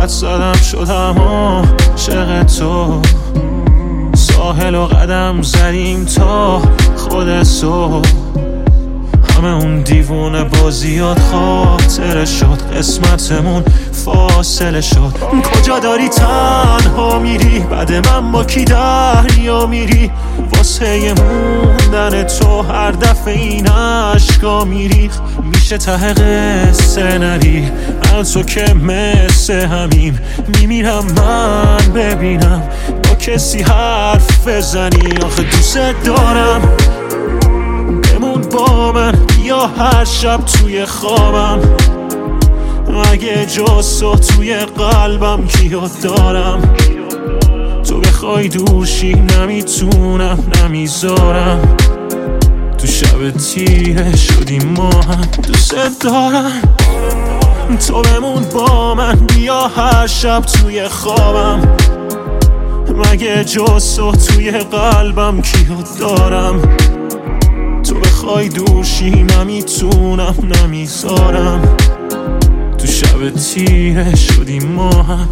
حد زدم شدم عاشق تو، ساحل و قدم زدیم تا خود صبح. همه اون دیوونه بازیات خاطره شد، قسمتمون فاصله شد. کجا داری تنها میری؟ بعد من با کی دریا میری؟ واسه موندن تو هر دفعه این عشقا میریخ. میشه ته قصه نری من تو که مثل همیم. میمیرم من ببینم با کسی حرف بزنی. آخه دوست دارم بمون با من، بیا هر شب توی خوابم. اگه جز تو توی قلبم کیو دارم؟ تو بخوای دورشی نمیتونم نمیذارم. تو شب تیره شدیم ما هم، دوست دارم تو بمون با من، بیا هر شب توی خوابم. مگه جز تو توی قلبم کیو دارم؟ تو بخوای دورشی نمیتونم نمیذارم. تو شب تیره شدیم ما هم.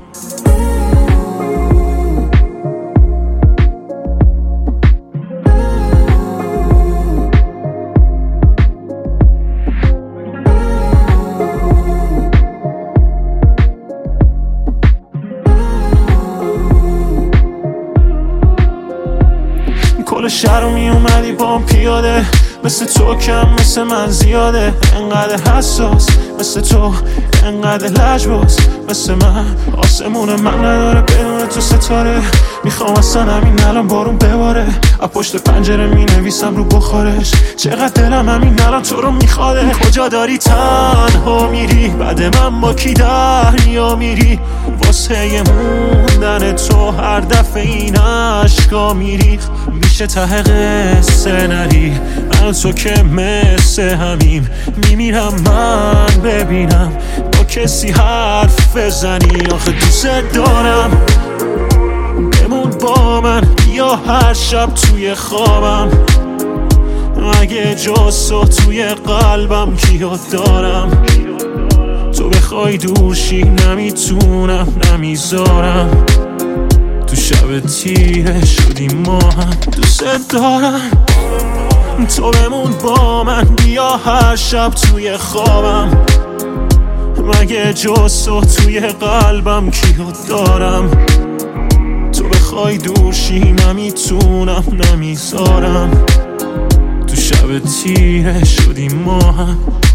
کل شهر رو می اومدی با پیاده، مثل تو کم مثل من زیاده. انقدر حساس مثل تو، انقدر لجباز مثل من. آسمون من نداره بدون تو ستاره. میخوام اصلا همین الان بارون بباره، از پشت پنجره می نویسم رو بخارش. چقدر دلم همین الان تو رو میخواده. کجا داری تنها میری؟ بعد من با کی دریا میری؟ واسه موندن تو هر دفعه این عشقا میریخ. میشه ته قصه نری من تو که مثل همیم. میمیرم من ببینم با کسی حرف بزنی. آخه دوست دارم بمون با من، بیا هر شب توی خوابم. اگه جز تو توی قلبم کیو دارم؟ تو بخوای دورشی نمیتونم نمیذارم. تو شب تیره شدیم ما هم، دوست دارم تو بمون با من، بیا هر شب توی خوابم. مگه جز تو توی قلبم کیو دارم؟ تو بخوای دورشی نمیتونم نمیذارم. تو شب تیره شدیم ما هم.